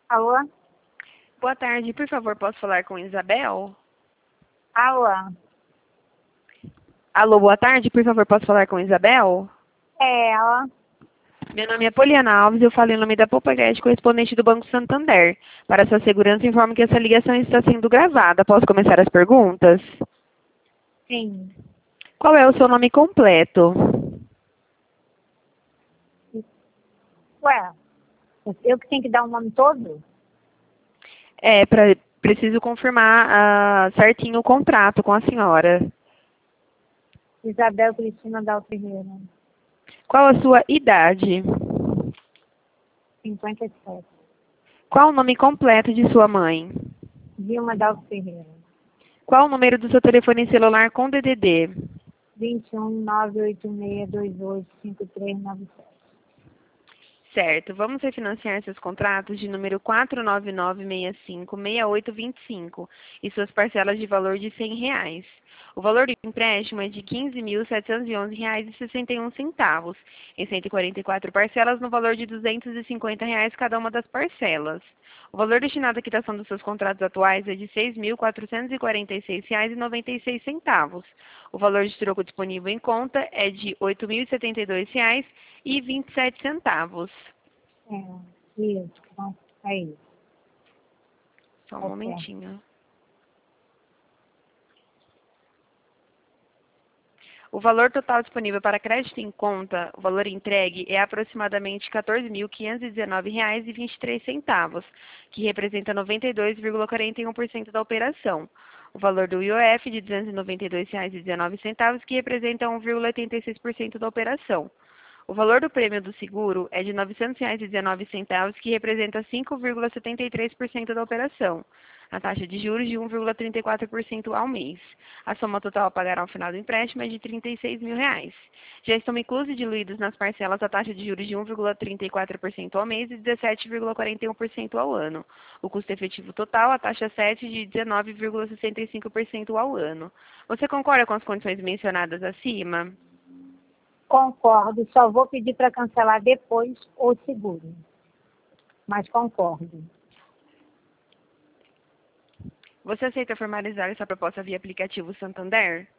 Alô? Boa tarde, por favor, posso falar com Isabel? Alô? Alô, boa tarde, por favor, posso falar com Isabel? É ela? Meu nome é Poliana Alves, eu falo em nome da Popagest, correspondente do Banco Santander. Para sua segurança, informo que essa ligação está sendo gravada. Posso começar as perguntas? Sim. Qual é o seu nome completo? Ué, eu que tenho que dar o nome todo? Preciso confirmar certinho o contrato com a senhora. Isabel Cristina Dal Ferreira, Qual a sua idade? 57. Qual o nome completo de sua mãe? Vilma Dal Ferreira, Qual o número do seu telefone celular com DDD? 21 98628 5397. Certo. Vamos refinanciar seus contratos de número 499656825 e suas parcelas de valor de R$ 100. O valor do empréstimo é de R$ 15.711,61, em 144 parcelas no valor de R$ 250 cada uma das parcelas. O valor destinado à quitação dos seus contratos atuais é de R$ 6.446,96. O valor de troco disponível em conta é de R$ 8.072,27. Isso. Então, é isso. Só um Tá certo. momentinho. O valor total disponível para crédito em conta, o valor entregue, é aproximadamente R$ 14.519,23, que representa 92,41% da operação. O valor do IOF de R$ 292,19, que representa 1,86% da operação. O valor do prêmio do seguro é de R$ 900,19, que representa 5,73% da operação. A taxa de juros de 1,34% ao mês. A soma total a pagar ao final do empréstimo é de R$ 36 mil. Já estão inclusos e diluídos nas parcelas a taxa de juros de 1,34% ao mês e 17,41% ao ano. O custo efetivo total, a taxa 7 de 19,65% ao ano. Você concorda com as condições mencionadas acima? Concordo, só vou pedir para cancelar depois o seguro. Mas concordo. Você aceita formalizar essa proposta via aplicativo Santander?